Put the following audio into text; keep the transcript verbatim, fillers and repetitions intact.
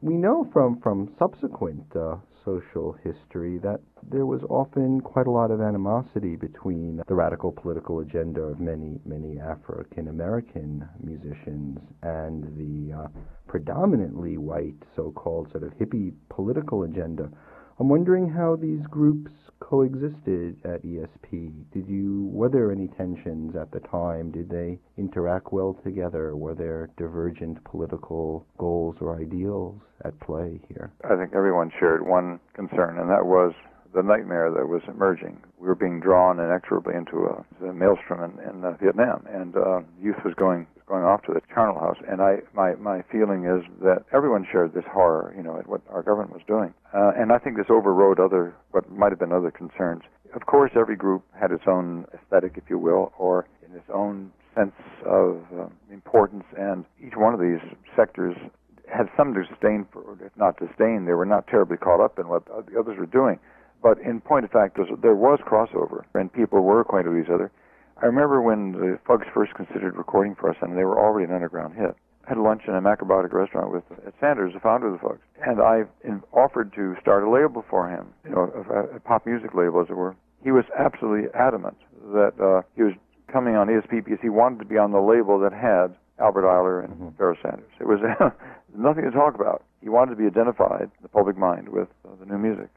We know from, from subsequent uh, social history that there was often quite a lot of animosity between the radical political agenda of many, many African American musicians and the uh, predominantly white so-called sort of hippie political agenda. I'm wondering how these groups coexisted at E S P. Did you, were there any tensions at the time? Did they interact well together? Were there divergent political goals or ideals at play here? I think everyone shared one concern, and that was the nightmare that was emerging. We were being drawn inexorably into a, a maelstrom in, in uh, Vietnam, and uh, youth was going going off to the charnel house. And I, my, my feeling is that everyone shared this horror, you know, at what our government was doing. Uh, and I think this overrode other, what might have been other concerns. Of course, every group had its own aesthetic, if you will, or in its own sense of uh, importance, and each one of these sectors had some disdain for, if not disdain, they were not terribly caught up in what the others were doing. But in point of fact, there was crossover, and people were acquainted with each other. I remember when the Fugs first considered recording for us, and they were already an underground hit. I had lunch in a macrobiotic restaurant with Ed Sanders, the founder of the Fugs, and I in, offered to start a label for him, you know, a, a pop music label, as it were. He was absolutely adamant that uh, he was coming on E S P because he wanted to be on the label that had Albert Ayler and mm-hmm. Pharoah Sanders. It was nothing to talk about. He wanted to be identified in the public mind with uh, the new music.